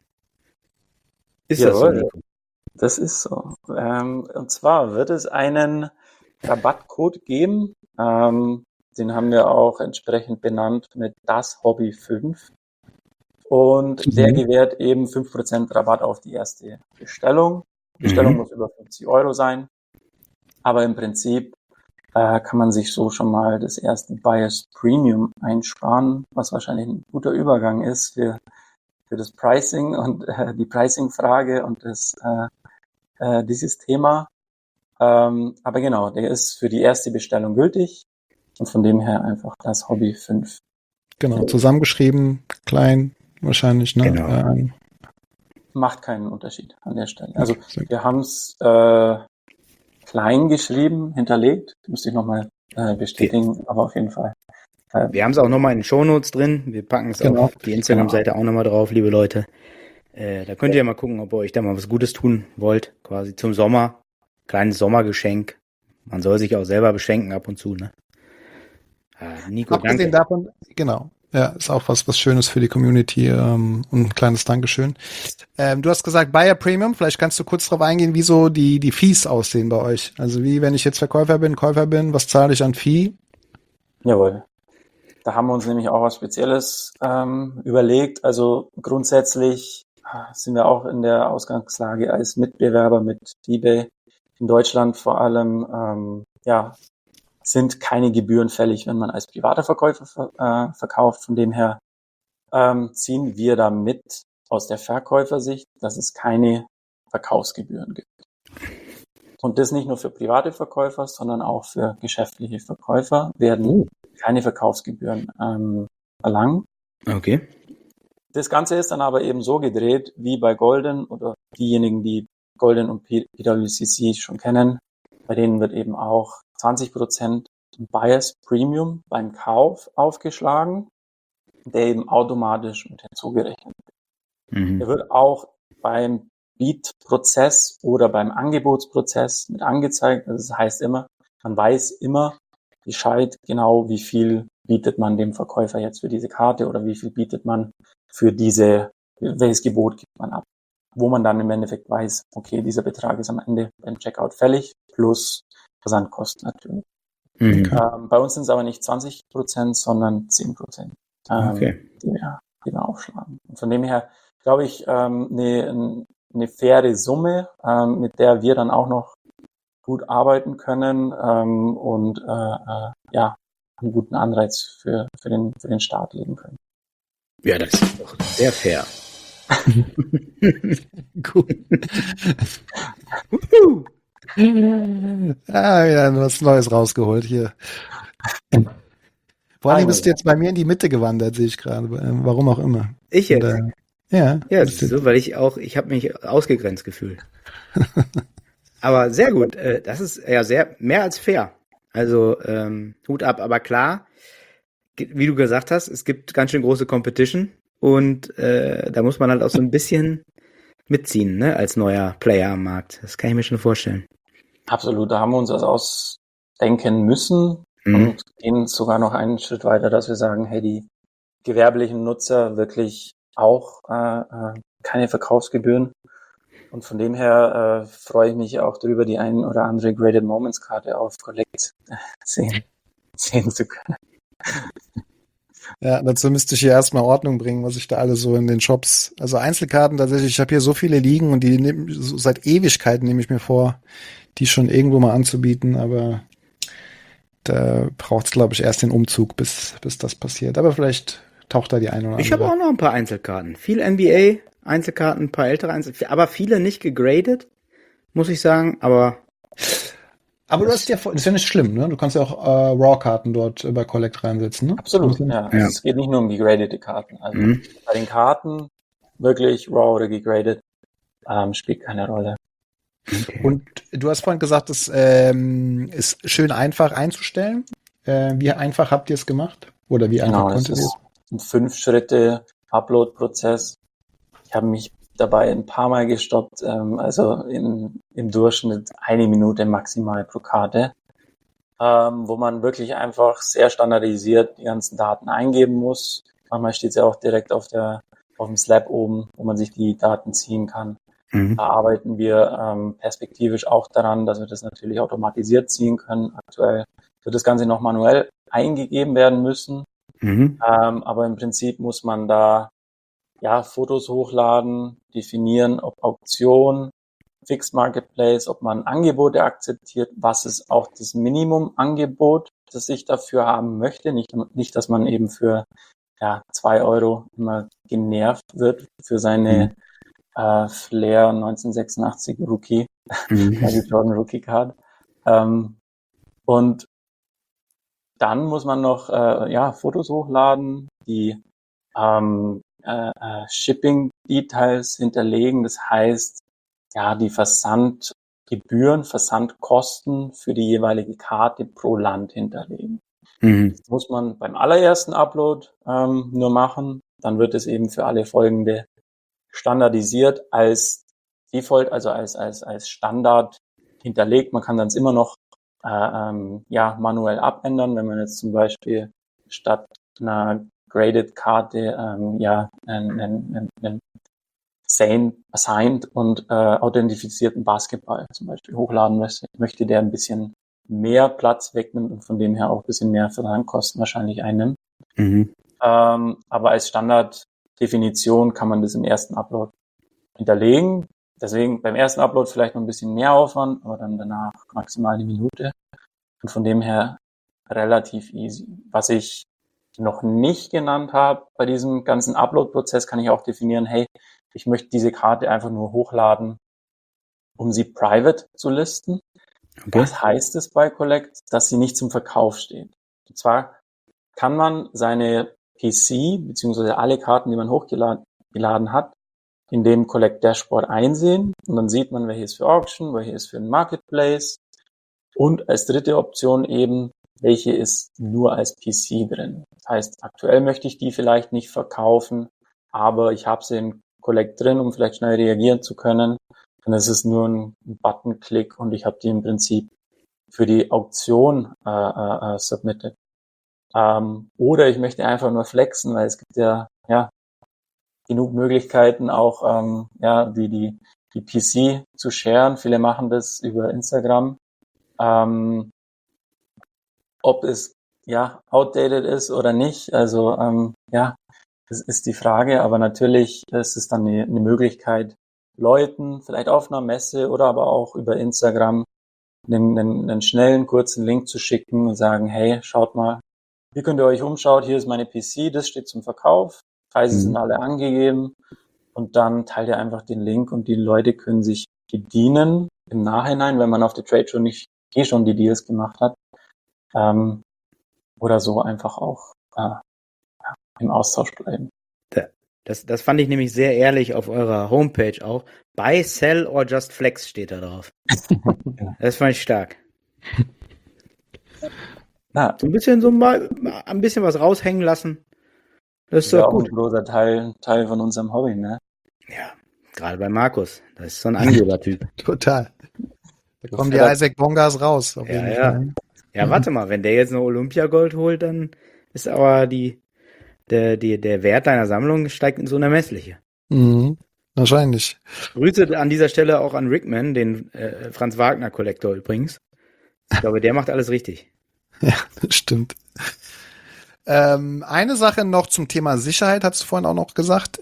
Ist das so, Nico? Das ist so. Und zwar wird es einen Rabattcode geben. Den haben wir auch entsprechend benannt mit das Hobby 5. Und der gewährt eben 5% Rabatt auf die erste Bestellung. Die Bestellung muss über 50 € sein. Aber im Prinzip kann man sich so schon mal das erste Buyers Premium einsparen, was wahrscheinlich ein guter Übergang ist für das Pricing und die Pricing-Frage und dieses Thema. Aber genau, der ist für die erste Bestellung gültig und von dem her einfach das Hobby 5. Genau, zusammengeschrieben, klein wahrscheinlich, ne? Genau. Macht keinen Unterschied an der Stelle. Also wir haben es klein geschrieben, hinterlegt, müsste ich nochmal bestätigen, aber auf jeden Fall. Wir haben es auch nochmal in den Shownotes drin, wir packen es auf die Instagram-Seite auch nochmal drauf, liebe Leute. Da könnt ihr ja mal gucken, ob ihr euch da mal was Gutes tun wollt, quasi zum Sommer. Kleines Sommergeschenk. Man soll sich auch selber beschenken ab und zu, ne? Nico, abgesehen davon, genau. Ja, ist auch was Schönes für die Community und ein kleines Dankeschön. Du hast gesagt Buyer Premium, vielleicht kannst du kurz darauf eingehen, wie so die Fees aussehen bei euch. Also wie, wenn ich jetzt Käufer bin, was zahle ich an Fee? Jawohl. Da haben wir uns nämlich auch was Spezielles überlegt. Also grundsätzlich sind wir auch in der Ausgangslage als Mitbewerber mit eBay in Deutschland vor allem, sind keine Gebühren fällig, wenn man als privater Verkäufer verkauft. Von dem her ziehen wir da mit aus der Verkäufersicht, dass es keine Verkaufsgebühren gibt. Und das nicht nur für private Verkäufer, sondern auch für geschäftliche Verkäufer werden keine Verkaufsgebühren erlangen. Okay. Das Ganze ist dann aber eben so gedreht, wie bei Golden oder diejenigen, die Golden und PwCC schon kennen. Bei denen wird eben auch 20% Buyers Premium beim Kauf aufgeschlagen, der eben automatisch mit hinzugerechnet wird. Der wird auch beim Bietprozess oder beim Angebotsprozess mit angezeigt. Also das heißt immer, man weiß immer Bescheid genau, wie viel bietet man dem Verkäufer jetzt für diese Karte oder wie viel bietet man für welches Gebot gibt man ab. Wo man dann im Endeffekt weiß, okay, dieser Betrag ist am Ende beim Checkout fällig, plus Versandkosten natürlich. Bei uns sind es aber nicht 20%, sondern 10%, die wir aufschlagen. Und von dem her, glaube ich, eine faire Summe, mit der wir dann auch noch gut arbeiten können und einen guten Anreiz für den Start legen können. Ja, das ist doch sehr fair. Gut. Wieder was Neues rausgeholt hier. Vor allem bist du jetzt bei mir in die Mitte gewandert, sehe ich gerade. Warum auch immer. Ich jetzt? Ja, so, weil ich habe mich ausgegrenzt gefühlt. Aber sehr gut. Das ist ja mehr als fair. Also Hut ab, aber klar, wie du gesagt hast, es gibt ganz schön große Competition und da muss man halt auch so ein bisschen mitziehen, ne, als neuer Player am Markt. Das kann ich mir schon vorstellen. Absolut, da haben wir uns was ausdenken müssen und gehen sogar noch einen Schritt weiter, dass wir sagen, hey, die gewerblichen Nutzer wirklich auch keine Verkaufsgebühren. Und von dem her freue ich mich auch darüber, die ein oder andere Graded Moments Karte auf Collect sehen zu können. Ja, dazu müsste ich hier erstmal Ordnung bringen, was ich da alles so in den Shops, also Einzelkarten tatsächlich, ich habe hier so viele liegen und seit Ewigkeiten nehme ich mir vor, die schon irgendwo mal anzubieten, aber da braucht es, glaube ich, erst den Umzug, bis das passiert. Aber vielleicht taucht da die eine oder andere. Ich habe auch noch ein paar Einzelkarten. Viel NBA, Einzelkarten, ein paar ältere Einzelkarten, aber viele nicht gegradet, muss ich sagen, aber du hast das ist ja nicht schlimm, ne? Du kannst ja auch RAW-Karten dort bei Collect reinsetzen, ne? Absolut, ja. Also es geht nicht nur um gegradete Karten. Also bei den Karten wirklich RAW oder gegradet spielt keine Rolle. Okay. Und du hast vorhin gesagt, es ist schön einfach einzustellen. Wie einfach habt ihr es gemacht? Oder wie einfach konntet ihr es? Ein 5-Schritte-Upload-Prozess. Ich habe mich dabei ein paar Mal gestoppt, also im Durchschnitt 1 Minute maximal pro Karte, wo man wirklich einfach sehr standardisiert die ganzen Daten eingeben muss. Manchmal steht es ja auch direkt auf dem Slab oben, wo man sich die Daten ziehen kann. Da arbeiten wir perspektivisch auch daran, dass wir das natürlich automatisiert ziehen können. Aktuell wird das Ganze noch manuell eingegeben werden müssen. Aber im Prinzip muss man da Fotos hochladen, definieren, ob Auktion, Fixed Marketplace, ob man Angebote akzeptiert, was ist auch das Minimumangebot, das ich dafür haben möchte. Nicht, dass man eben für 2 Euro immer genervt wird für seine Flair 1986 Rookie, die Jordan Rookie Card. Und dann muss man noch Fotos hochladen, die Shipping Details hinterlegen. Das heißt, die Versandgebühren, Versandkosten für die jeweilige Karte pro Land hinterlegen. Das muss man beim allerersten Upload nur machen. Dann wird es eben für alle folgende standardisiert als Default, also als Standard hinterlegt. Man kann dann immer noch manuell abändern, wenn man jetzt zum Beispiel statt einer Graded Karte einen assigned und authentifizierten Basketball zum Beispiel hochladen möchte, der ein bisschen mehr Platz wegnimmt und von dem her auch ein bisschen mehr Versandkosten wahrscheinlich einnimmt. Aber als Standarddefinition kann man das im ersten Upload hinterlegen. Deswegen beim ersten Upload vielleicht noch ein bisschen mehr Aufwand, aber dann danach maximal 1 Minute. Und von dem her relativ easy. Was ich noch nicht genannt habe, bei diesem ganzen Upload-Prozess kann ich auch definieren, hey, ich möchte diese Karte einfach nur hochladen, um sie private zu listen. Okay. Was heißt es bei Collect? Dass sie nicht zum Verkauf steht. Und zwar kann man seine PC, beziehungsweise alle Karten, die man hochgeladen hat, in dem Collect Dashboard einsehen und dann sieht man, welche ist für Auction, welche ist für den Marketplace und als dritte Option eben, welche ist nur als PC drin. Das heißt, aktuell möchte ich die vielleicht nicht verkaufen, aber ich habe sie im Collect drin, um vielleicht schnell reagieren zu können. Dann ist es nur ein Button-Klick und ich habe die im Prinzip für die Auktion submitted. Oder ich möchte einfach nur flexen, weil es gibt ja genug Möglichkeiten auch die PC zu sharen. Viele machen das über Instagram. Ob es outdated ist oder nicht, also das ist die Frage, aber natürlich ist es dann eine Möglichkeit, Leuten vielleicht auf einer Messe oder aber auch über Instagram einen schnellen, kurzen Link zu schicken und sagen, hey, schaut mal, hier könnt ihr euch umschauen, hier ist meine PC, das steht zum Verkauf, Preise sind alle angegeben und dann teilt ihr einfach den Link und die Leute können sich bedienen im Nachhinein, wenn man auf der Trade Show nicht schon die Deals gemacht hat, oder so einfach auch im Austausch bleiben. Das fand ich nämlich sehr ehrlich auf eurer Homepage auch. Buy, sell or just flex steht da drauf. Das fand ich stark. Ja. So ein bisschen was raushängen lassen. Das ist ja doch auch gut. ein großer Teil von unserem Hobby, ne? Ja, gerade bei Markus. Das ist so ein Angebertyp. Total. Da kommen die Isaac Bongas raus. Auf jeden Fall. Ja, warte mal, wenn der jetzt noch Olympiagold holt, dann ist aber der Wert deiner Sammlung steigt ins Unermessliche. Wahrscheinlich. Grüße an dieser Stelle auch an Rickman, den Franz Wagner Kollektor übrigens. Ich glaube, der macht alles richtig. Ja, das stimmt. Eine Sache noch zum Thema Sicherheit, hast du vorhin auch noch gesagt.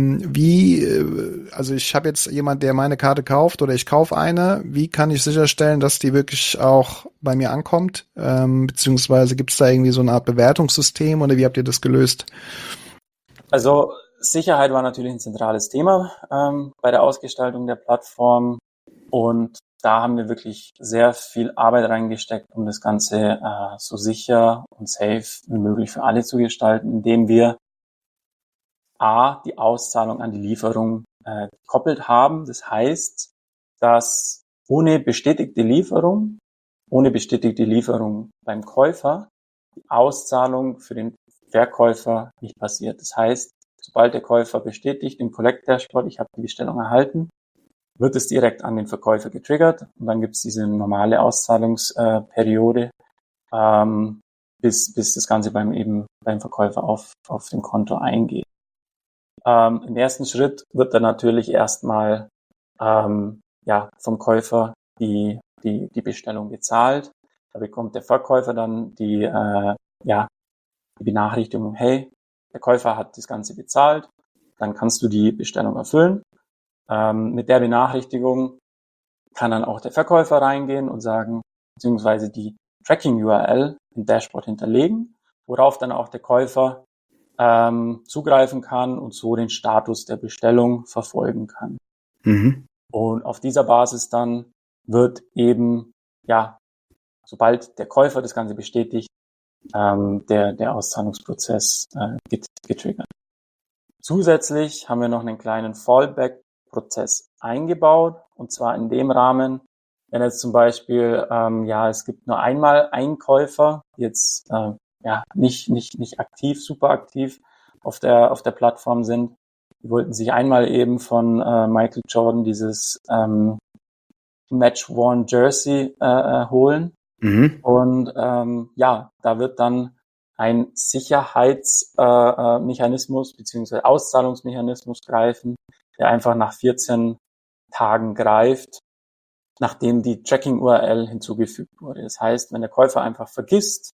Also ich habe jetzt jemand, der meine Karte kauft oder ich kaufe eine. Wie kann ich sicherstellen, dass die wirklich auch bei mir ankommt? Beziehungsweise gibt es da irgendwie so eine Art Bewertungssystem oder wie habt ihr das gelöst? Also Sicherheit war natürlich ein zentrales Thema bei der Ausgestaltung der Plattform und da haben wir wirklich sehr viel Arbeit reingesteckt, um das Ganze so sicher und safe wie möglich für alle zu gestalten, indem wir die Auszahlung an die Lieferung gekoppelt haben. Das heißt, dass ohne bestätigte Lieferung beim Käufer die Auszahlung für den Verkäufer nicht passiert. Das heißt, sobald der Käufer bestätigt im Collect Dashboard, ich habe die Bestellung erhalten, wird es direkt an den Verkäufer getriggert und dann gibt es diese normale Auszahlungsperiode, bis das Ganze beim Verkäufer auf dem Konto eingeht. Im ersten Schritt wird dann natürlich erstmal vom Käufer die Bestellung bezahlt. Da bekommt der Verkäufer dann die Benachrichtigung, hey, der Käufer hat das Ganze bezahlt, dann kannst du die Bestellung erfüllen. Mit der Benachrichtigung kann dann auch der Verkäufer reingehen und sagen, beziehungsweise die Tracking-URL im Dashboard hinterlegen, worauf dann auch der Käufer zugreifen kann und so den Status der Bestellung verfolgen kann. Und auf dieser Basis dann wird eben, sobald der Käufer das Ganze bestätigt, der Auszahlungsprozess getriggert. Zusätzlich haben wir noch einen kleinen Fallback-Prozess eingebaut, und zwar in dem Rahmen, wenn jetzt zum Beispiel, es gibt nur einmal einen Käufer, jetzt nicht aktiv, super aktiv auf der Plattform sind. Die wollten sich einmal eben von Michael Jordan dieses Match-Worn Jersey holen. Und da wird dann ein Sicherheitsmechanismus bzw. Auszahlungsmechanismus greifen, der einfach nach 14 Tagen greift, nachdem die Tracking-URL hinzugefügt wurde. Das heißt, wenn der Käufer einfach vergisst,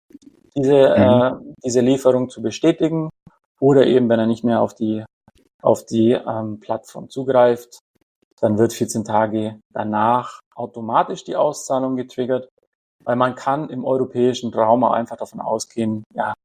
diese Lieferung zu bestätigen oder eben, wenn er nicht mehr auf die Plattform zugreift, dann wird 14 Tage danach automatisch die Auszahlung getriggert, weil man kann im europäischen Raum auch einfach davon ausgehen,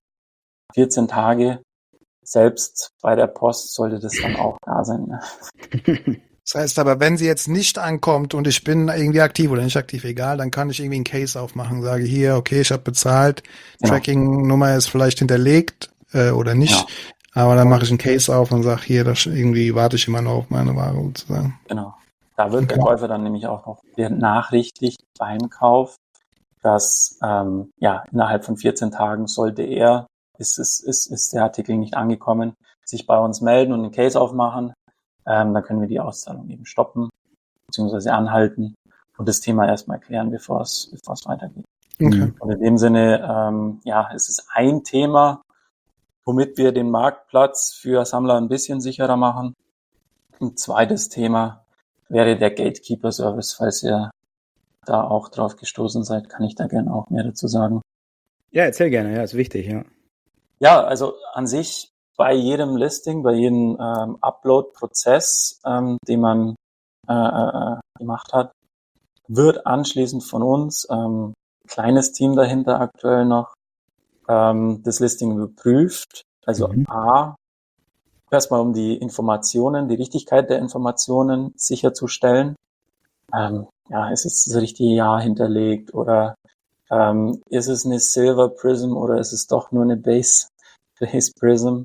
14 Tage, selbst bei der Post sollte das dann auch da sein. Ne? Das heißt aber, wenn sie jetzt nicht ankommt und ich bin irgendwie aktiv oder nicht aktiv, egal, dann kann ich irgendwie einen Case aufmachen, sage hier, okay, ich habe bezahlt, Genau. Tracking-Nummer ist vielleicht hinterlegt oder nicht, Aber dann mache ich einen Case auf und sage, hier, das irgendwie warte ich immer noch auf meine Ware sozusagen. Genau. Da wird der Käufer dann nämlich auch noch benachrichtigt beim Kauf, dass innerhalb von 14 Tagen sollte ist der Artikel nicht angekommen, sich bei uns melden und einen Case aufmachen. Dann können wir die Auszahlung eben stoppen bzw. anhalten und das Thema erstmal klären, bevor es weitergeht. Okay. Und in dem Sinne, es ist ein Thema, womit wir den Marktplatz für Sammler ein bisschen sicherer machen. Ein zweites Thema wäre der Gatekeeper-Service. Falls ihr da auch drauf gestoßen seid, kann ich da gerne auch mehr dazu sagen. Ja, erzähl gerne, ja, ist wichtig, ja. Ja, also an sich bei jedem Listing, bei jedem Upload-Prozess, den man gemacht hat, wird anschließend von uns, kleines Team dahinter aktuell noch, das Listing überprüft. Also A, erstmal um die Informationen, die Richtigkeit der Informationen sicherzustellen. Ist es das richtige Jahr hinterlegt oder ist es eine Silver Prism oder ist es doch nur eine Base Prism?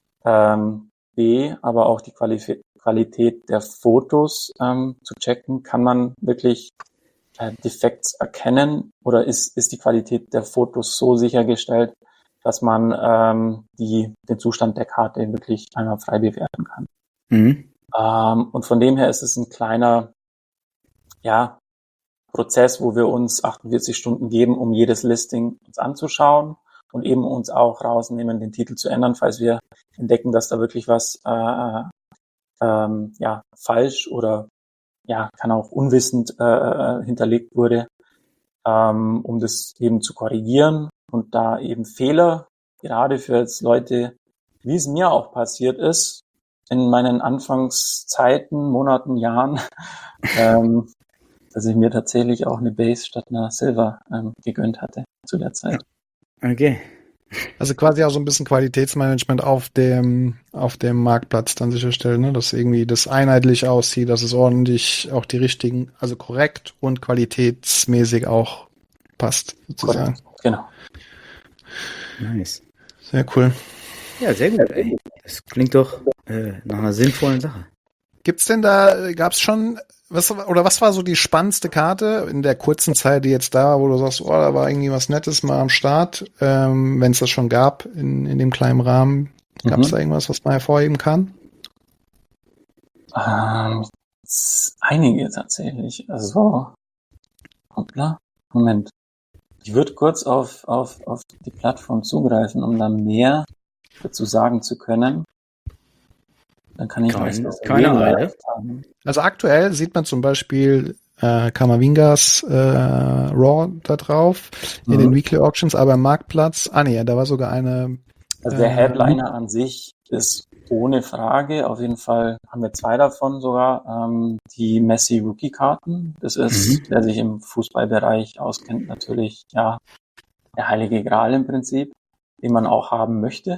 B, aber auch die Qualität der Fotos zu checken. Kann man wirklich Defekts erkennen oder ist die Qualität der Fotos so sichergestellt, dass man den Zustand der Karte wirklich einmal frei bewerten kann? Und von dem her ist es ein kleiner Prozess, wo wir uns 48 Stunden geben, um jedes Listing uns anzuschauen und eben uns auch rausnehmen, den Titel zu ändern, falls wir entdecken, dass da wirklich was falsch oder kann auch unwissend hinterlegt wurde, um das eben zu korrigieren und da eben Fehler, gerade für jetzt Leute, wie es mir auch passiert ist, in meinen Anfangszeiten, Monaten, Jahren, dass ich mir tatsächlich auch eine Base statt einer Silver gegönnt hatte zu der Zeit. Okay. Also quasi auch so ein bisschen Qualitätsmanagement auf dem Marktplatz dann sicherstellen, ne? Dass irgendwie das einheitlich aussieht, dass es ordentlich auch die richtigen, also korrekt und qualitätsmäßig auch passt, sozusagen. Korrekt. Genau. Nice. Sehr cool. Ja, sehr gut, ey. Das klingt doch nach einer sinnvollen Sache. Gab's schon, was war so die spannendste Karte in der kurzen Zeit, die jetzt da war, wo du sagst, oh, da war irgendwie was Nettes mal am Start, wenn es das schon gab in dem kleinen Rahmen. Gab es da irgendwas, was man hervorheben kann? Einige tatsächlich. Also, hoppla, Moment. Ich würde kurz auf die Plattform zugreifen, um da mehr dazu sagen zu können. Dann kann ich keine Eile. Also aktuell sieht man zum Beispiel Kamavingas Raw da drauf in den Weekly Auctions, aber im Marktplatz, da war sogar eine. Also der Headliner an sich ist ohne Frage, auf jeden Fall haben wir 2 davon sogar, die Messi Rookie-Karten. Das ist, wer sich im Fußballbereich auskennt, natürlich der heilige Gral im Prinzip, den man auch haben möchte.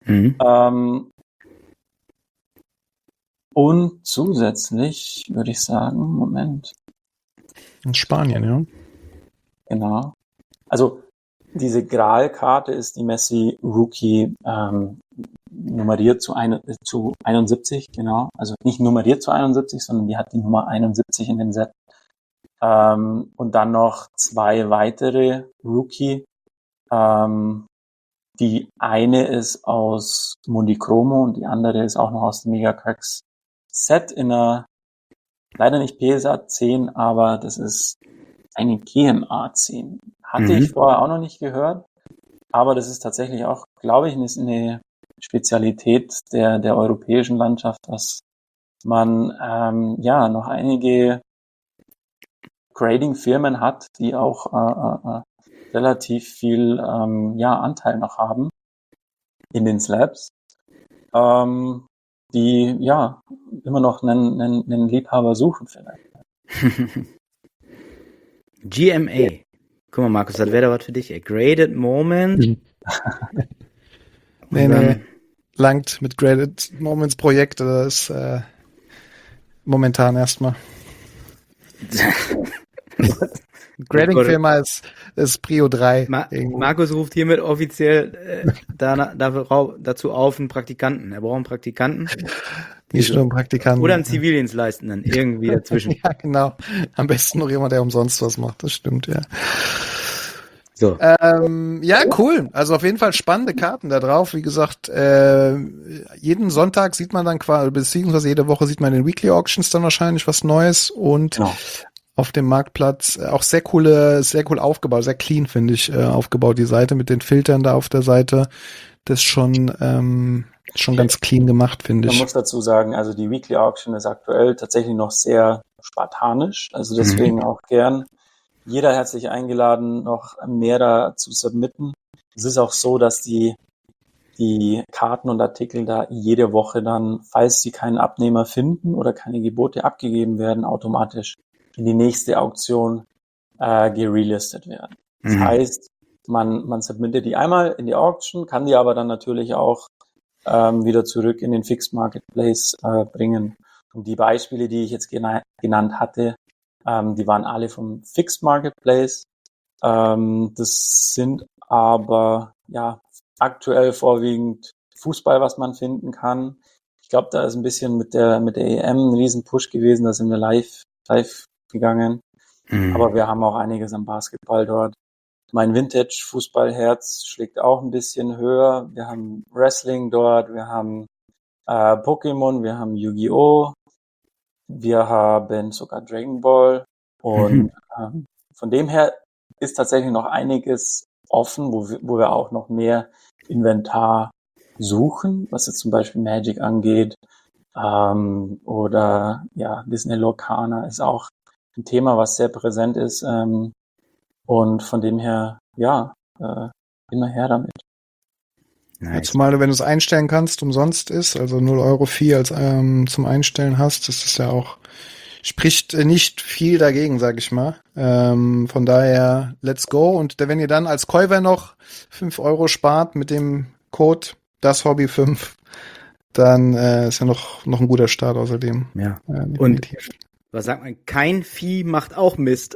Und zusätzlich würde ich sagen, Moment. In Spanien, ja. Genau. Also diese Gral-Karte ist die Messi Rookie nummeriert zu 71, genau. Also nicht nummeriert zu 71, sondern die hat die Nummer 71 in dem Set. Und dann noch 2 weitere Rookie. Die eine ist aus Mundikromo und die andere ist auch noch aus dem Megacracks Set in einer, leider nicht PSA 10, aber das ist eine GMA 10. Hatte ich vorher auch noch nicht gehört, aber das ist tatsächlich auch, glaube ich, eine Spezialität der europäischen Landschaft, dass man noch einige Grading-Firmen hat, die auch relativ viel Anteil noch haben in den Slabs. Die immer noch einen Liebhaber suchen vielleicht. GMA. Guck mal, Markus, das wäre doch was für dich. A Graded Moment. Nee, langt mit Graded Moments Projekt, das ist momentan erstmal. Grading-Firma ist Prio 3. Markus ruft hiermit offiziell dazu auf, einen Praktikanten. Er braucht einen Praktikanten. Nicht nur einen Praktikanten. Oder einen Zivildienstleistenden, irgendwie dazwischen. Ja, genau. Am besten noch jemand, der umsonst was macht. Das stimmt, ja. So. Ja, cool. Also auf jeden Fall spannende Karten da drauf. Wie gesagt, jeden Sonntag sieht man dann quasi, beziehungsweise jede Woche sieht man in den Weekly Auctions dann wahrscheinlich was Neues und auf dem Marktplatz auch sehr cool aufgebaut, sehr clean, finde ich, aufgebaut, die Seite mit den Filtern da auf der Seite. Das ist schon ganz clean gemacht, finde ich. Man muss dazu sagen, also die Weekly Auction ist aktuell tatsächlich noch sehr spartanisch, also deswegen auch gern jeder herzlich eingeladen, noch mehr da zu submitten. Es ist auch so, dass die Karten und Artikel da jede Woche dann, falls sie keinen Abnehmer finden oder keine Gebote abgegeben werden, automatisch in die nächste Auktion gerelistet werden. Das heißt, man submittet die einmal in die Auction, kann die aber dann natürlich auch wieder zurück in den Fixed Marketplace bringen. Und die Beispiele, die ich jetzt genannt hatte, die waren alle vom Fixed Marketplace. Das sind aber aktuell vorwiegend Fußball, was man finden kann. Ich glaube, da ist ein bisschen mit der EM ein riesen Push gewesen, da sind wir live gegangen. Aber wir haben auch einiges am Basketball dort. Mein Vintage-Fußballherz schlägt auch ein bisschen höher. Wir haben Wrestling dort, wir haben Pokémon, wir haben Yu-Gi-Oh!, wir haben sogar Dragon Ball und von dem her ist tatsächlich noch einiges offen, wo wir auch noch mehr Inventar suchen, was jetzt zum Beispiel Magic angeht, oder Disney Lorcana ist auch ein Thema, was sehr präsent ist, und von dem her, immer her damit. Nice. Zumal, wenn du es einstellen kannst, umsonst ist, also 0,04 € als zum Einstellen hast, das ist ja auch, spricht nicht viel dagegen, sag ich mal. Von daher, let's go. Und wenn ihr dann als Käufer noch 5 € spart mit dem Code DasHobby5, dann ist ja noch ein guter Start außerdem. Ja. Und was sagt man? Kein Vieh macht auch Mist.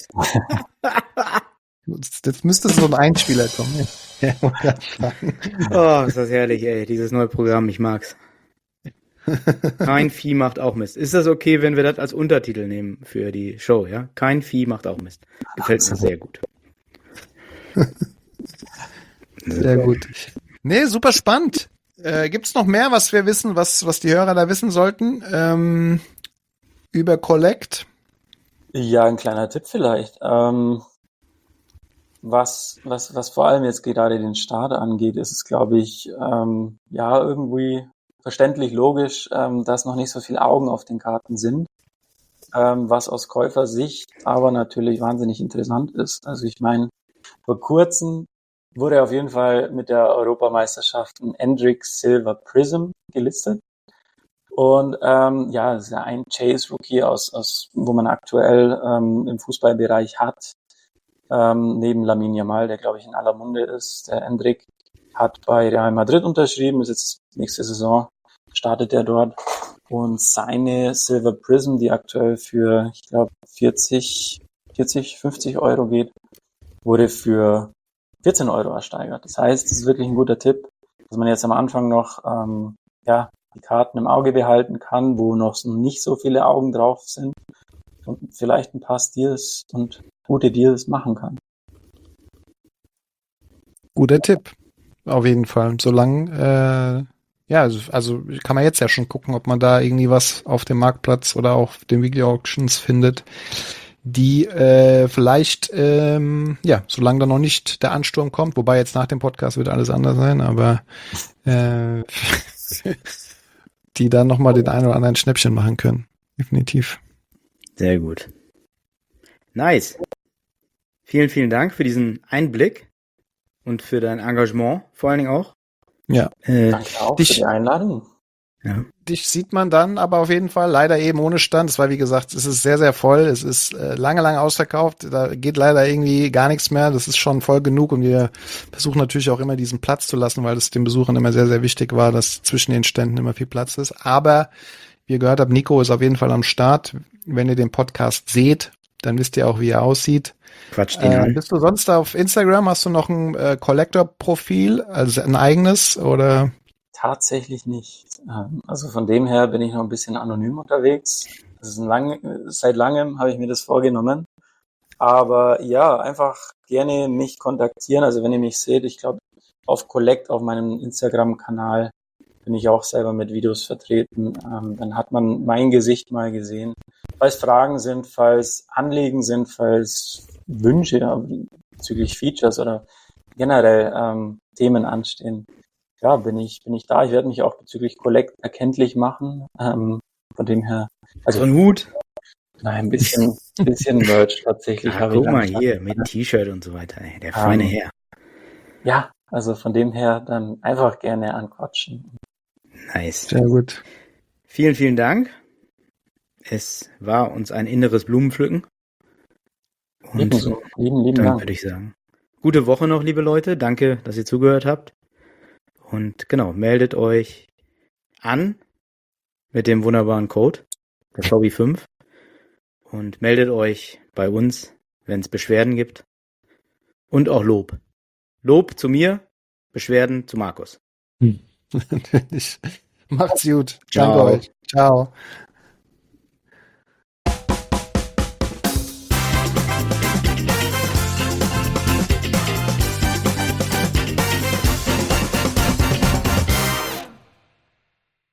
Jetzt müsste so ein Einspieler kommen. Ja, oh, ist das herrlich, ey, dieses neue Programm, ich mag's. Kein Vieh macht auch Mist. Ist das okay, wenn wir das als Untertitel nehmen für die Show, ja? Kein Vieh macht auch Mist. Gefällt mir sehr gut. Sehr gut. Nee, super spannend. Gibt's noch mehr, was wir wissen, was die Hörer da wissen sollten? Über Collect? Ja, ein kleiner Tipp vielleicht. Was vor allem jetzt gerade den Start angeht, ist es, glaube ich, irgendwie verständlich logisch, dass noch nicht so viele Augen auf den Karten sind, was aus Käufersicht aber natürlich wahnsinnig interessant ist. Also ich meine, vor kurzem wurde auf jeden Fall mit der Europameisterschaft ein Hendrik Silver Prism gelistet. Und das ist ja ein Chase-Rookie wo man aktuell im Fußballbereich hat, neben Lamine Yamal, der glaube ich in aller Munde ist. Der Hendrik hat bei Real Madrid unterschrieben, ist jetzt nächste Saison, startet er dort. Und seine Silver Prism, die aktuell für, ich glaube, 50 € geht, wurde für 14 € ersteigert. Das heißt, es ist wirklich ein guter Tipp, dass man jetzt am Anfang noch die Karten im Auge behalten kann, wo noch nicht so viele Augen drauf sind und vielleicht ein paar Steals und gute Deals machen kann. Guter Tipp, auf jeden Fall. Solange, also kann man jetzt ja schon gucken, ob man da irgendwie was auf dem Marktplatz oder auf den Weekly Auctions findet, die vielleicht, solange da noch nicht der Ansturm kommt, wobei jetzt nach dem Podcast wird alles anders sein, aber die dann nochmal den einen oder anderen Schnäppchen machen können. Definitiv. Sehr gut. Nice. Vielen, vielen Dank für diesen Einblick und für dein Engagement, vor allen Dingen auch. Ja. Danke auch für die Einladung. Ja. Dich sieht man dann aber auf jeden Fall leider eben ohne Stand. Es war, wie gesagt, es ist sehr, sehr voll. Es ist lange ausverkauft. Da geht leider irgendwie gar nichts mehr. Das ist schon voll genug und wir versuchen natürlich auch immer diesen Platz zu lassen, weil es den Besuchern immer sehr, sehr wichtig war, dass zwischen den Ständen immer viel Platz ist. Aber wie ihr gehört habt, Nico ist auf jeden Fall am Start. Wenn ihr den Podcast seht, dann wisst ihr auch, wie er aussieht. Quatsch den an. Bist du sonst auf Instagram? Hast du noch ein Collector-Profil, also ein eigenes oder? Tatsächlich nicht. Also von dem her bin ich noch ein bisschen anonym unterwegs. Das ist seit langem habe ich mir das vorgenommen. Aber ja, einfach gerne mich kontaktieren. Also wenn ihr mich seht, ich glaube, auf Collect, auf meinem Instagram-Kanal, bin ich auch selber mit Videos vertreten. Dann hat man mein Gesicht mal gesehen. Falls Fragen sind, falls Anliegen sind, falls Wünsche bezüglich Features oder generell Themen anstehen, ja, bin ich da. Ich werde mich auch bezüglich Collect erkenntlich machen. Von dem her, also So ein Hut. nein, ein bisschen Merch tatsächlich habe ich Guck mal am hier, mit T-Shirt und so weiter. Ey, der feine Herr. Ja, also von dem her dann einfach gerne anquatschen. Nice. Sehr gut. Vielen, vielen Dank. Es war uns ein inneres Blumenpflücken. Und Ebenso. Lieben dann Dank. würde ich sagen, gute Woche noch, liebe Leute. Danke, dass ihr zugehört habt. Und genau, meldet euch an mit dem wunderbaren Code, der VB5. Und meldet euch bei uns, wenn es Beschwerden gibt. Und auch Lob. Lob zu mir, Beschwerden zu Markus. Natürlich. Macht's gut. Ciao. Danke euch. Ciao.